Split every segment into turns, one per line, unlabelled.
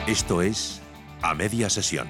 Esto es A Media Sesión.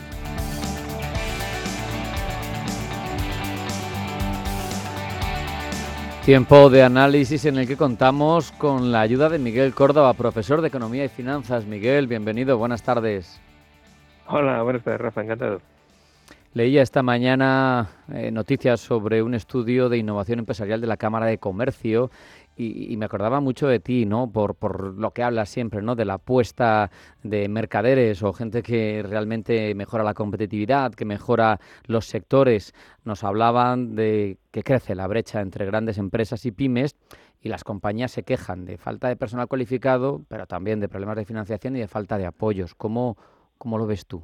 Tiempo de análisis en el que contamos con la ayuda de Miguel Córdoba, profesor de Economía y Finanzas. Miguel, bienvenido, buenas tardes.
Hola, buenas tardes, Rafa, encantado.
Leía esta mañana noticias sobre un estudio de innovación empresarial de la Cámara de Comercio y me acordaba mucho de ti, ¿no? Por lo que hablas siempre, ¿no? De la apuesta de mercaderes o gente que realmente mejora la competitividad, que mejora los sectores. Nos hablaban de que crece la brecha entre grandes empresas y pymes y las compañías se quejan de falta de personal cualificado, pero también de problemas de financiación y de falta de apoyos. ¿Cómo lo ves tú?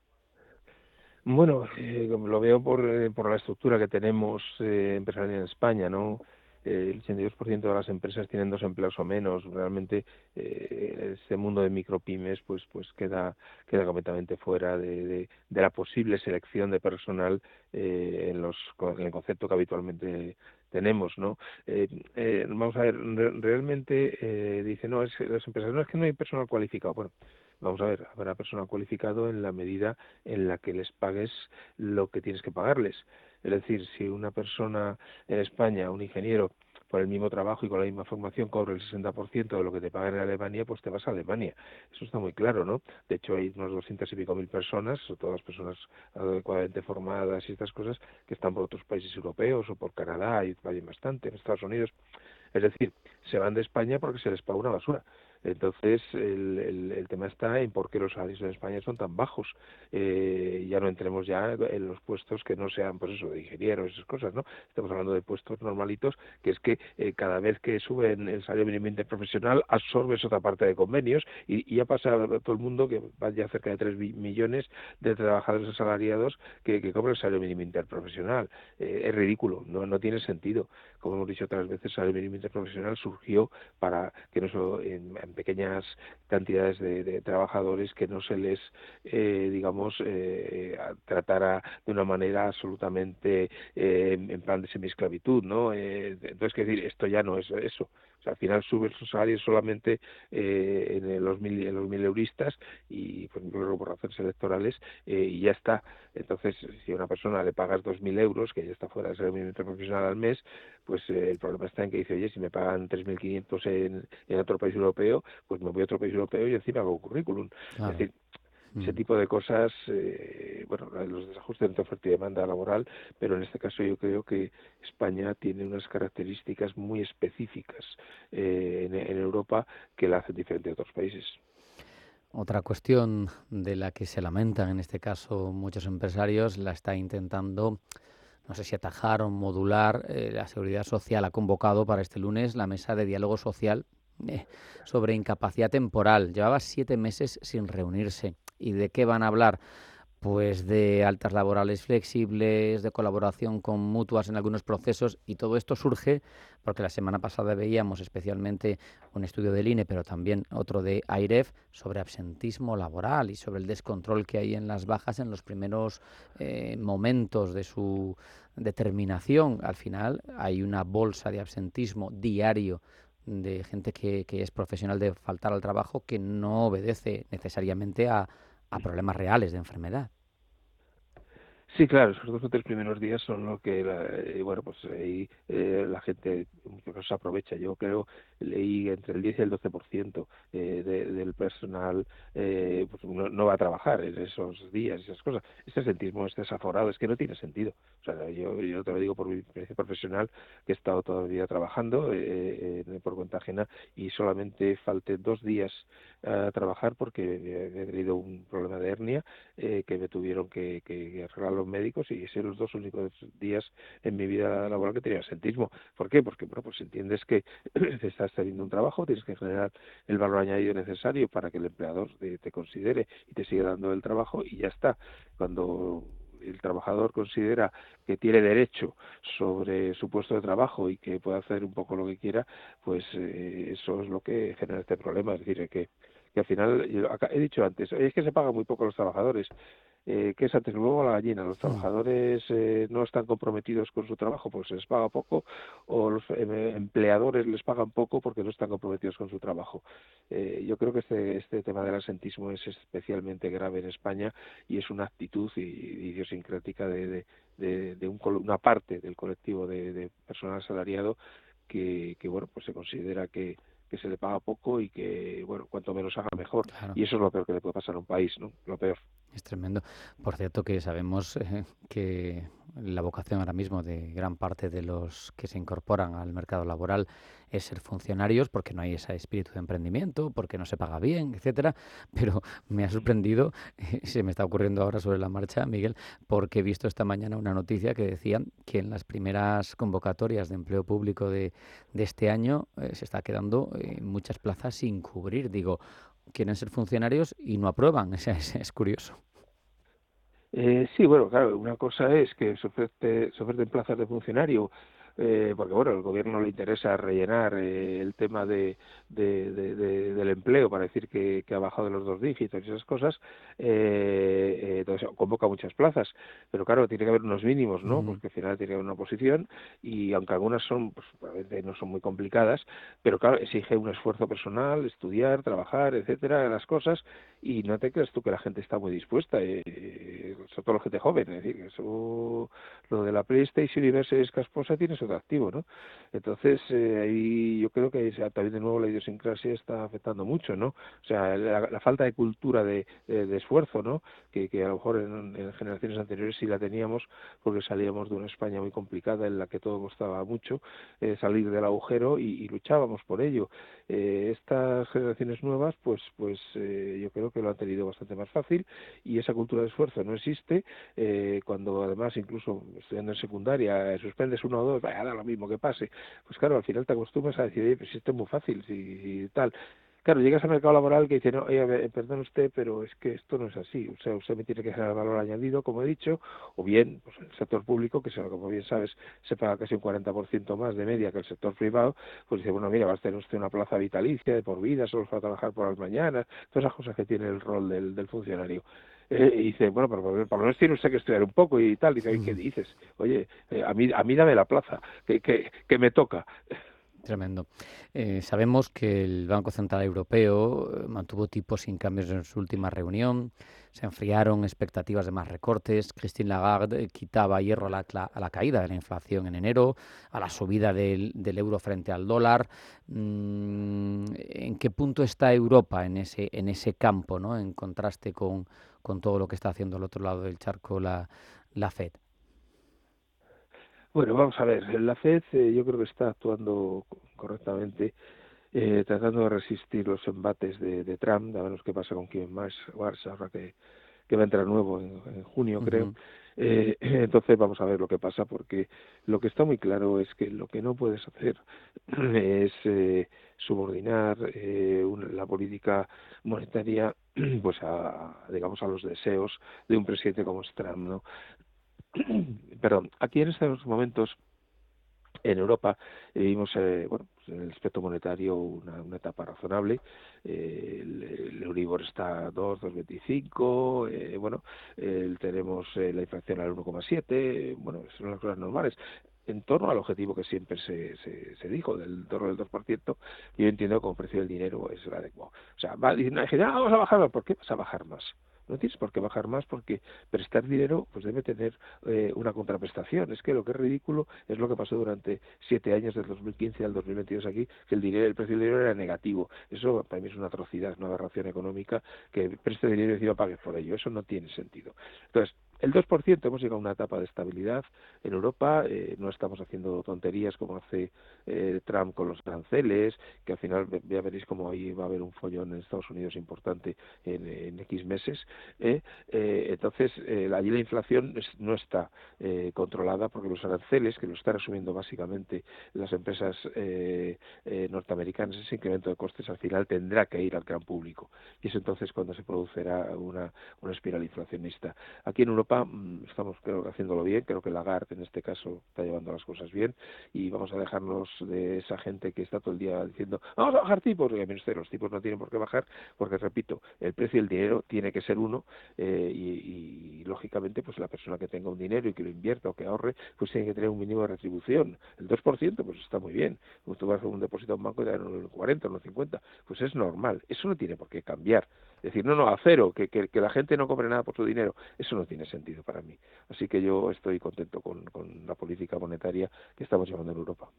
Bueno, lo veo por la estructura que tenemos empresarial en España, ¿no? El 82% de las empresas tienen 2 empleados o menos. Realmente este mundo de micropymes pues queda completamente fuera de la posible selección de personal en el concepto que habitualmente tenemos, ¿no? Vamos a ver, realmente dice, no, las empresas, no, es que no hay personal cualificado. Bueno, vamos a ver, habrá personal cualificado en la medida en la que les pagues lo que tienes que pagarles. Es decir, si una persona en España, un ingeniero, por el mismo trabajo y con la misma formación cobra el 60% de lo que te pagan en Alemania, pues te vas a Alemania. Eso está muy claro, ¿no? De hecho, hay unos 200 y pico mil personas, todas personas adecuadamente formadas y estas cosas, que están por otros países europeos o por Canadá, y hay bastante, en Estados Unidos. Es decir, se van de España porque se les paga una basura. Entonces, el tema está en por qué los salarios en España son tan bajos. Ya no entremos ya en los puestos que no sean, pues eso, de ingenieros, esas cosas, ¿no? Estamos hablando de puestos normalitos, que es que cada vez que suben el salario mínimo interprofesional, absorbes otra parte de convenios y ya pasa a todo el mundo, que va ya cerca de 3 millones de trabajadores asalariados que cobran el salario mínimo interprofesional. Es ridículo, no tiene sentido. Como hemos dicho otras veces, el salario mínimo interprofesional surgió para que no solo en pequeñas cantidades de trabajadores, que no se les, tratara de una manera absolutamente en plan de semiesclavitud, ¿no? Entonces, ¿qué decir? Esto ya no es eso. O sea, al final suben sus salarios solamente en los mileuristas y, por ejemplo, por razones electorales, y ya está. Entonces, si a una persona le pagas 2.000 euros, que ya está fuera del salario mínimo interprofesional al mes, pues el problema está en que dice, oye, si me pagan 3.500 en otro país europeo, pues me voy a otro país europeo y encima hago currículum. Es
Claro.
decir, ese tipo de cosas, los desajustes entre oferta y demanda laboral, pero en este caso yo creo que España tiene unas características muy específicas en Europa que la hacen diferente de otros países.
Otra cuestión de la que se lamentan en este caso muchos empresarios la está intentando, no sé si atajar o modular, la Seguridad Social. Ha convocado para este lunes la mesa de diálogo social sobre incapacidad temporal. Llevaba 7 meses sin reunirse. ¿Y de qué van a hablar? Pues de altas laborales flexibles, de colaboración con mutuas en algunos procesos, y todo esto surge porque la semana pasada veíamos especialmente un estudio del INE, pero también otro de AIREF, sobre absentismo laboral y sobre el descontrol que hay en las bajas en los primeros momentos de su determinación. Al final hay una bolsa de absentismo diario de gente que es profesional de faltar al trabajo, que no obedece necesariamente a problemas reales de enfermedad.
Sí, claro, esos 2 o 3 primeros días son lo que, pues ahí la gente se aprovecha. Yo creo, leí entre el 10 y el 12% del personal pues no va a trabajar en esos días, esas cosas. Este sentismo es desaforado, es que no tiene sentido. O sea, yo te lo digo por mi experiencia profesional, que he estado todavía trabajando por cuenta ajena, y solamente falté 2 días a trabajar porque he tenido un problema de hernia que me tuvieron que arreglar los médicos, y eran los 2 únicos días en mi vida laboral que tenía absentismo. ¿Por qué? Porque, bueno, pues entiendes que estás teniendo un trabajo, tienes que generar el valor añadido necesario para que el empleador te considere y te siga dando el trabajo, y ya está. Cuando el trabajador considera que tiene derecho sobre su puesto de trabajo y que puede hacer un poco lo que quiera, pues eso es lo que genera este problema. Es decir, que al final, he dicho antes, es que se paga muy poco a los trabajadores. ¿qué es antes el huevo o la gallina? Los trabajadores no están comprometidos con su trabajo, pues se les paga poco, o los empleadores les pagan poco porque no están comprometidos con su trabajo. Yo creo que este tema del asentismo es especialmente grave en España y es una actitud idiosincrática de una parte del colectivo de personal asalariado que bueno, pues se considera que se le paga poco y que, bueno, cuanto menos haga mejor.
Claro.
Y eso es lo peor que le puede pasar a un país, ¿no? Lo peor.
Es tremendo. Por cierto, que sabemos que la vocación ahora mismo de gran parte de los que se incorporan al mercado laboral es ser funcionarios, porque no hay ese espíritu de emprendimiento, porque no se paga bien, etcétera. Pero me ha sorprendido, se me está ocurriendo ahora sobre la marcha, Miguel, porque he visto esta mañana una noticia que decía que en las primeras convocatorias de empleo público de este año se está quedando muchas plazas sin cubrir. Digo, quieren ser funcionarios y no aprueban. Es curioso.
Sí, bueno, claro, una cosa es que se oferten plazas de funcionario, porque bueno, al gobierno le interesa rellenar el tema del empleo para decir que ha bajado de los 2 dígitos y esas cosas, entonces convoca muchas plazas, pero claro, tiene que haber unos mínimos, ¿no?
Ujú.
Porque al final tiene que haber una oposición y aunque algunas son, pues probablemente no son muy complicadas, pero claro, exige un esfuerzo personal, estudiar, trabajar, etcétera, las cosas, y no te creas tú que la gente está muy dispuesta, sobre todo la gente joven, es decir, eso, lo de la PlayStation y verse escasposa tiene su atractivo, ¿no? Entonces, ahí yo creo que también de nuevo la idiosincrasia está afectando mucho, ¿no? O sea, la falta de cultura de esfuerzo, ¿no? Que a lo mejor en generaciones anteriores sí la teníamos, porque salíamos de una España muy complicada en la que todo costaba mucho, salir del agujero y luchábamos por ello. Estas generaciones nuevas, pues yo creo que lo han tenido bastante más fácil y esa cultura de esfuerzo no existe. Cuando además incluso estudiando en secundaria suspendes 1 o 2, vaya, da lo mismo que pase, pues claro, al final te acostumbras a decir, oye, pues si esto es muy fácil, si tal. Claro, llegas al mercado laboral que dice, no, oye, a ver, perdone usted, pero es que esto no es así. O sea, usted me tiene que generar valor añadido, como he dicho, o bien, pues en el sector público, que como bien sabes, se paga casi un 40% más de media que el sector privado, pues dice, bueno, mira, va a tener usted una plaza vitalicia de por vida, solo para trabajar por las mañanas, todas esas cosas que tiene el rol del funcionario. Y dice, bueno, pero por lo menos tiene usted que estudiar un poco y tal. Y dice, ¿qué dices? Oye, a mí dame la plaza, que me toca.
Tremendo. Sabemos que el Banco Central Europeo mantuvo tipos sin cambios en su última reunión, se enfriaron expectativas de más recortes, Christine Lagarde quitaba hierro a la caída de la inflación en enero, a la subida del euro frente al dólar. ¿En qué punto está Europa en ese campo, ¿no? En contraste con todo lo que está haciendo al otro lado del charco la FED?
Bueno, vamos a ver, la FED yo creo que está actuando correctamente, tratando de resistir los embates de Trump, a ver qué pasa con Kevin Marsh ahora que va a entrar nuevo en junio, creo.
Ujú.
Entonces vamos a ver lo que pasa, porque lo que está muy claro es que lo que no puedes hacer es subordinar la política monetaria pues digamos a los deseos de un presidente como es Trump, ¿no? Perdón, aquí en estos momentos en Europa vivimos bueno, pues en el aspecto monetario una etapa razonable. El Euribor está a 2,25, bueno, tenemos la inflación al 1,7, bueno, son las cosas normales. En torno al objetivo que siempre se dijo, del torno del 2%, yo entiendo que como precio del dinero es el adecuado. O sea, dicen, vamos a bajar más. ¿Por qué vas a bajar más? No tienes por qué bajar más porque prestar dinero pues debe tener una contraprestación. Es que lo que es ridículo es lo que pasó durante 7 años, del 2015 al 2022 aquí, que el precio del dinero era negativo. Eso para mí es una atrocidad, una aberración económica, que preste dinero y encima pagues por ello. Eso no tiene sentido. Entonces, el 2% hemos llegado a una etapa de estabilidad en Europa, no estamos haciendo tonterías como hace Trump con los aranceles, que al final ya veréis como ahí va a haber un follón en Estados Unidos importante en X meses. Entonces, allí la inflación no está controlada porque los aranceles, que lo están asumiendo básicamente las empresas norteamericanas, ese incremento de costes al final tendrá que ir al gran público. Y es entonces cuando se producirá una espiral inflacionista. Aquí en Europa Europa estamos, creo, que haciéndolo bien. Creo que Lagarde en este caso está llevando las cosas bien, y vamos a dejarnos de esa gente que está todo el día diciendo vamos a bajar tipos. Y a menos los tipos no tienen por qué bajar, porque repito, el precio del dinero tiene que ser uno, y lógicamente pues la persona que tenga un dinero y que lo invierta o que ahorre, pues tiene que tener un mínimo de retribución. El 2% pues está muy bien. Tú vas a hacer un depósito a un banco y te dan un 40, un 50, pues es normal. Eso no tiene por qué cambiar. Es decir, no, a cero, que la gente no cobre nada por su dinero, eso no tiene sentido para mí. Así que yo estoy contento con la política monetaria que estamos llevando en Europa.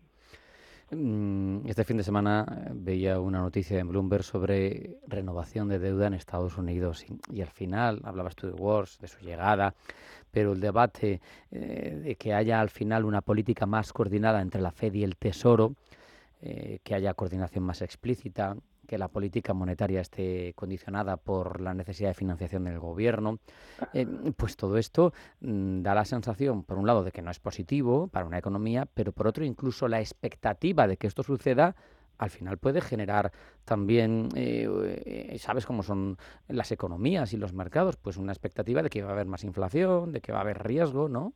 Este fin de semana veía una noticia en Bloomberg sobre renovación de deuda en Estados Unidos y al final hablabas tú de Wars, de su llegada, pero el debate de que haya al final una política más coordinada entre la Fed y el Tesoro, que haya coordinación más explícita, que la política monetaria esté condicionada por la necesidad de financiación del gobierno, pues todo esto da la sensación, por un lado, de que no es positivo para una economía, pero por otro, incluso la expectativa de que esto suceda al final puede generar también, ¿sabes cómo son las economías y los mercados? Pues una expectativa de que va a haber más inflación, de que va a haber riesgo, ¿no?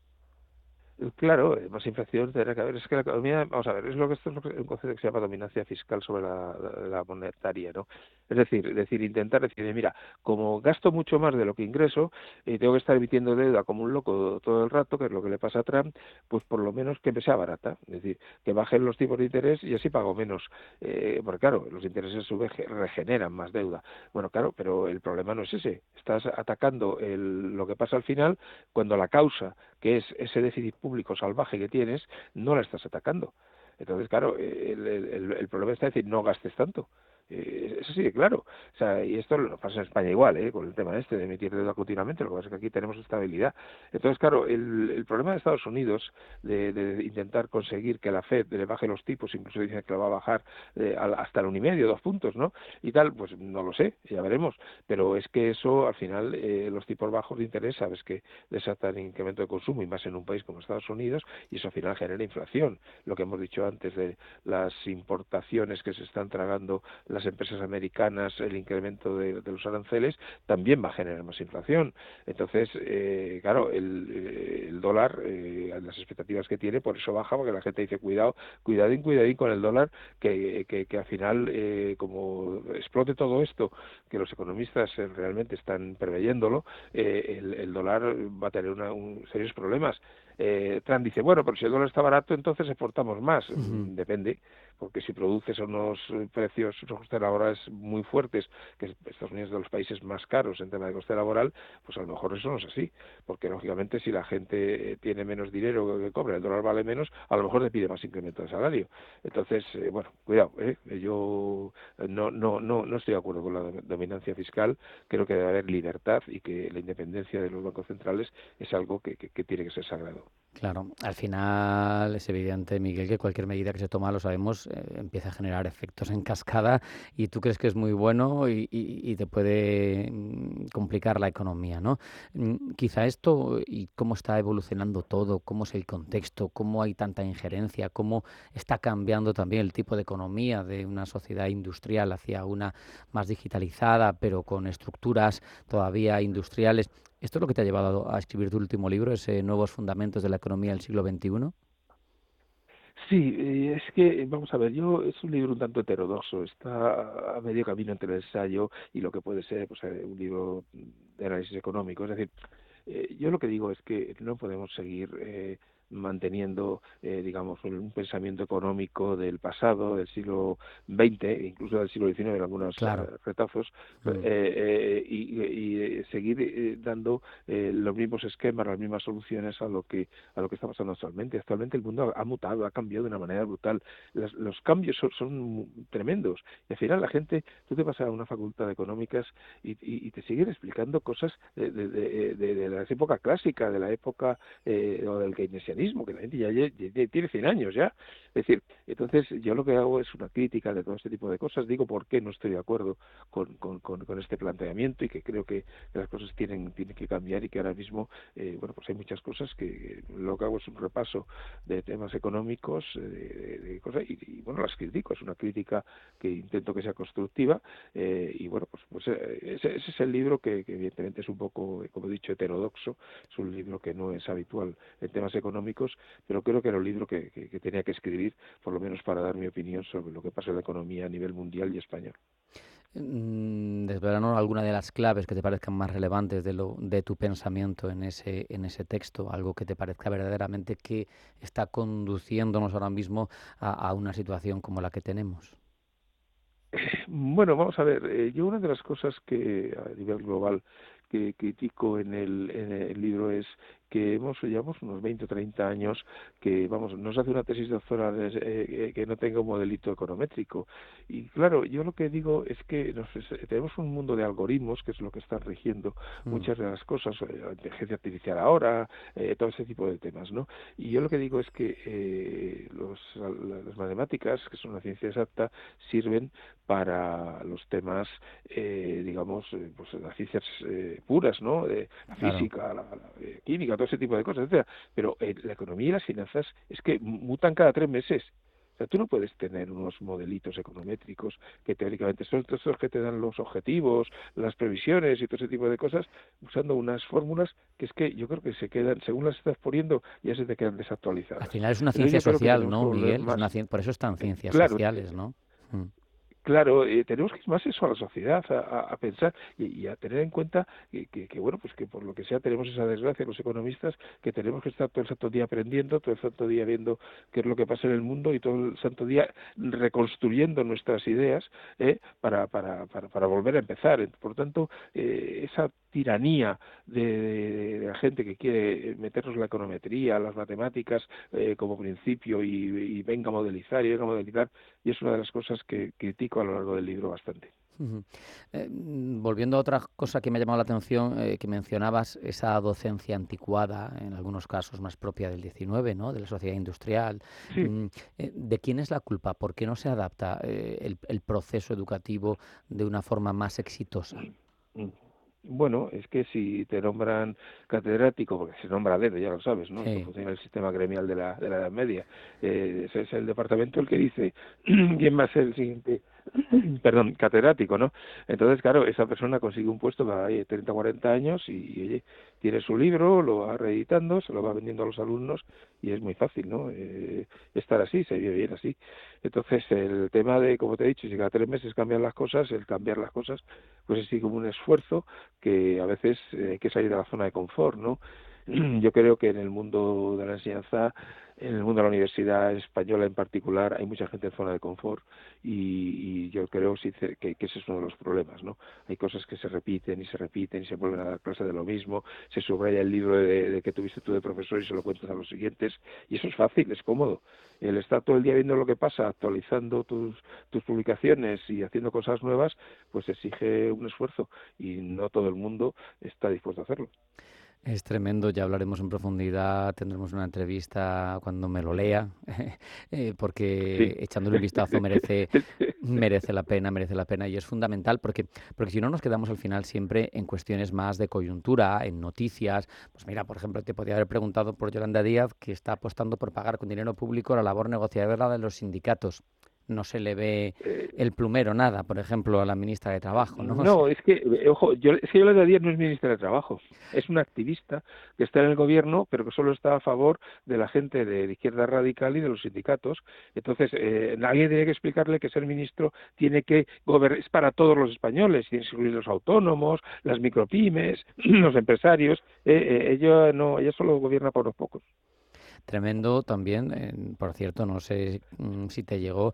Claro, más inflación tendrá que haber. Es que la economía, vamos a ver, esto es un concepto que se llama dominancia fiscal sobre la monetaria, ¿no? Es decir, intentar decir, mira, como gasto mucho más de lo que ingreso y tengo que estar emitiendo deuda como un loco todo el rato, que es lo que le pasa a Trump, pues por lo menos que me sea barata, es decir, que bajen los tipos de interés y así pago menos, porque claro, los intereses a su vez regeneran más deuda. Bueno, claro, pero el problema no es ese. Estás atacando lo que pasa al final cuando la causa, que es ese déficit público salvaje que tienes, no la estás atacando. Entonces, claro, el problema está en decir, no gastes tanto. Eso sí, claro. O sea, y esto lo pasa en España igual, con el tema de emitir deuda continuamente. Lo que pasa es que aquí tenemos estabilidad. Entonces, claro, el problema de Estados Unidos de intentar conseguir que la Fed le baje los tipos, incluso dicen que lo va a bajar hasta el 1,5, 2 puntos, ¿no? Y tal, pues no lo sé, ya veremos. Pero es que eso, al final, los tipos bajos de interés, sabes que desatan incremento de consumo, y más en un país como Estados Unidos, y eso al final genera inflación. Lo que hemos dicho antes de las importaciones que se están tragando las empresas americanas, el incremento de los aranceles, también va a generar más inflación. Entonces, claro, el dólar, las expectativas que tiene, por eso baja, porque la gente dice, cuidadín con el dólar, que al final, como explote todo esto, que los economistas realmente están preveyéndolo, el dólar va a tener serios problemas. Trump dice, bueno, pero si el dólar está barato, entonces exportamos más. Depende, porque si produces a unos precios, unos costes laborales muy fuertes, que Estados Unidos es de los países más caros en tema de coste laboral, pues a lo mejor eso no es así, porque lógicamente si la gente tiene menos dinero que cobra, el dólar vale menos, a lo mejor le pide más incremento de salario. Entonces, bueno, cuidado, yo no estoy de acuerdo con la dominancia fiscal. Creo que debe haber libertad y que la independencia de los bancos centrales es algo que tiene que ser sagrado.
Claro, al final es evidente, Miguel, que cualquier medida que se toma, lo sabemos, empieza a generar efectos en cascada y tú crees que es muy bueno y te puede complicar la economía, ¿no? Quizá esto y cómo está evolucionando todo, cómo es el contexto, cómo hay tanta injerencia, cómo está cambiando también el tipo de economía de una sociedad industrial hacia una más digitalizada, pero con estructuras todavía industriales. ¿Esto es lo que te ha llevado a escribir tu último libro, ese Nuevos Fundamentos de la Economía del siglo XXI?
Sí, es que, vamos a ver, es un libro un tanto heterodoxo, está a medio camino entre el ensayo y lo que puede ser pues, un libro de análisis económico. Es decir, yo lo que digo es que no podemos seguir manteniendo, digamos, un pensamiento económico del pasado, del siglo XX, incluso del siglo XIX en algunos
Claro.
retazos, y seguir dando los mismos esquemas, las mismas soluciones a lo que está pasando actualmente. Actualmente el mundo ha mutado, ha cambiado de una manera brutal. Los cambios son tremendos. Y al final la gente, tú te vas a una facultad de económicas y te siguen explicando cosas de la época clásica, de la época o del keynesianismo, que la gente ya tiene 100 años ya. Es decir, entonces yo lo que hago es una crítica de todo este tipo de cosas, digo por qué no estoy de acuerdo con este planteamiento y que creo que las cosas tienen que cambiar y que ahora mismo, bueno, pues hay muchas cosas que lo que hago es un repaso de temas económicos, de cosas, bueno, las critico, es una crítica que intento que sea constructiva, y bueno, pues ese es el libro que evidentemente es un poco, como he dicho, heterodoxo, es un libro que no es habitual en temas económicos, pero creo que era un libro que tenía que escribir, por lo menos para dar mi opinión sobre lo que pasa en la economía a nivel mundial y español.
Desvelarnos alguna de las claves que te parezcan más relevantes de tu pensamiento en ese texto, algo que te parezca verdaderamente que está conduciéndonos ahora mismo a una situación como la que tenemos.
Bueno, vamos a ver, yo una de las cosas que a nivel global que critico en el libro es que llevamos unos 20 o 30 años que, vamos, no se hace una tesis doctoral que no tenga un modelito econométrico. Y claro, yo lo que digo es que tenemos un mundo de algoritmos, que es lo que está rigiendo muchas de las cosas, la inteligencia artificial ahora, todo ese tipo de temas, ¿no? Y yo lo que digo es que las matemáticas, que son una ciencia exacta, sirven para los temas, digamos, pues las ciencias puras, ¿no? La
Claro.
física, la química, todo ese tipo de cosas, etcétera. Pero la economía y las finanzas es que mutan cada 3 meses. O sea, tú no puedes tener unos modelitos econométricos que teóricamente son estos que te dan los objetivos, las previsiones y todo ese tipo de cosas, usando unas fórmulas que es que yo creo que se quedan, según las estás poniendo, ya se te quedan desactualizadas.
Al final es una
Entonces
ciencia
yo creo que
social,
tenemos que
¿no,
volver
Miguel?
más.
Por eso están ciencias
Claro,
sociales, ¿no?
Claro, tenemos que ir más eso a la sociedad, a pensar y a tener en cuenta bueno, pues que por lo que sea tenemos esa desgracia los economistas, que tenemos que estar todo el santo día aprendiendo, todo el santo día viendo qué es lo que pasa en el mundo y todo el santo día reconstruyendo nuestras ideas, para volver a empezar. Por tanto, esa tiranía de la gente que quiere meternos la econometría, las matemáticas como principio y venga a modelizar y venga a modelizar, y es una de las cosas que critico a lo largo del libro bastante.
Volviendo a otra cosa que me ha llamado la atención, que mencionabas, esa docencia anticuada, en algunos casos más propia del XIX, ¿no? De la sociedad industrial.
Sí.
¿De quién es la culpa? ¿Por qué no se adapta el proceso educativo de una forma más exitosa?
Bueno, es que si te nombran catedrático, porque se nombra a dedo, ya lo sabes, ¿no? Esto
Sí.
funciona el sistema gremial de la Edad Media. Ese es el departamento el que dice quién va a ser el siguiente, perdón, catedrático, ¿no? Entonces, claro, esa persona consigue un puesto cada 30 o 40 años y, oye, tiene su libro, lo va reeditando, se lo va vendiendo a los alumnos y es muy fácil, ¿no? Estar así, se vive bien así. Entonces, el tema de, como te he dicho, si cada 3 meses cambian las cosas, el cambiar las cosas, pues es así como un esfuerzo que a veces hay que salir de la zona de confort, ¿no? Yo creo que en el mundo de la enseñanza, en el mundo de la universidad española en particular, hay mucha gente en zona de confort y yo creo que ese es uno de los problemas, ¿no? Hay cosas que se repiten y se vuelven a dar clase de lo mismo, se subraya el libro de que tuviste tú de profesor y se lo cuentas a los siguientes, y eso es fácil, es cómodo. El estar todo el día viendo lo que pasa, actualizando tus publicaciones y haciendo cosas nuevas, pues exige un esfuerzo y no todo el mundo está dispuesto a hacerlo.
Es tremendo, ya hablaremos en profundidad, tendremos una entrevista cuando me lo lea, porque
Sí.
echándole un vistazo merece la pena y es fundamental porque si no nos quedamos al final siempre en cuestiones más de coyuntura, en noticias. Pues mira, por ejemplo, te podía haber preguntado por Yolanda Díaz, que está apostando por pagar con dinero público la labor negociadora de los sindicatos. No se le ve el plumero nada, por ejemplo, a la ministra de Trabajo, ¿no? O sea,
No, es que, ojo, es que Yolanda Díaz no es ministra de Trabajo, es una activista que está en el gobierno, pero que solo está a favor de la gente de la izquierda radical y de los sindicatos. Entonces, alguien tiene que explicarle que ser ministro tiene que gobernar, es para todos los españoles, tiene que incluir los autónomos, las micropymes, los empresarios. Ella solo gobierna para unos pocos.
tremendo también, por cierto, no sé si te llegó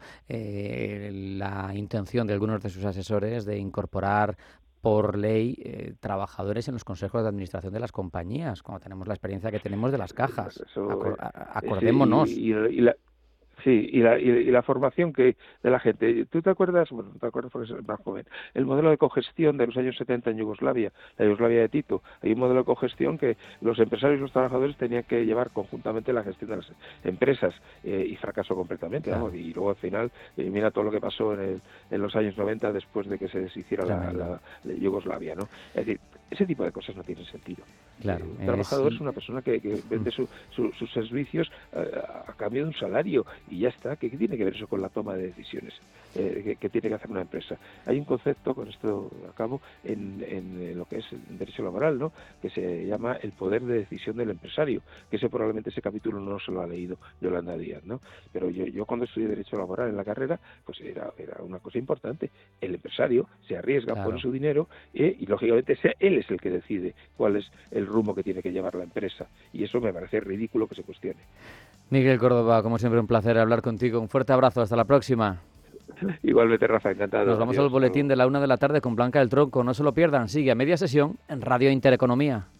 la intención de algunos de sus asesores de incorporar por ley trabajadores en los consejos de administración de las compañías, cuando tenemos la experiencia que tenemos de las cajas.
Eso,
Acordémonos.
Sí, y la formación de la gente. ¿Tú te acuerdas? Bueno, no te acuerdas porque eres más joven. El modelo de cogestión de los años 70 en Yugoslavia, la Yugoslavia de Tito. Hay un modelo de cogestión que los empresarios y los trabajadores tenían que llevar conjuntamente la gestión de las empresas y fracasó completamente. Claro. Y luego al final, mira todo lo que pasó en los años 90 después de que se deshiciera la Yugoslavia, ¿no? Es decir, ese tipo de cosas no tienen sentido.
Claro,
Un trabajador es una persona que vende sus servicios a cambio de un salario y ya está. ¿Qué tiene que ver eso con la toma de decisiones que tiene que hacer una empresa? Hay un concepto, con esto acabo, en lo que es el derecho laboral, ¿no?, que se llama el poder de decisión del empresario, que probablemente ese capítulo no se lo ha leído Yolanda Díaz, ¿no? Pero yo cuando estudié derecho laboral en la carrera, pues era una cosa importante. El empresario se arriesga, pone su dinero y lógicamente él es el que decide cuál es el rumbo que tiene que llevar la empresa, y eso me parece ridículo que se cuestione.
Miguel Córdoba, como siempre, un placer hablar contigo. Un fuerte abrazo, hasta la próxima.
Igualmente, Rafa, encantado.
Nos vamos al boletín de la 1 de la tarde con Blanca del Tronco. No se lo pierdan, sigue a media sesión en Radio Intereconomía.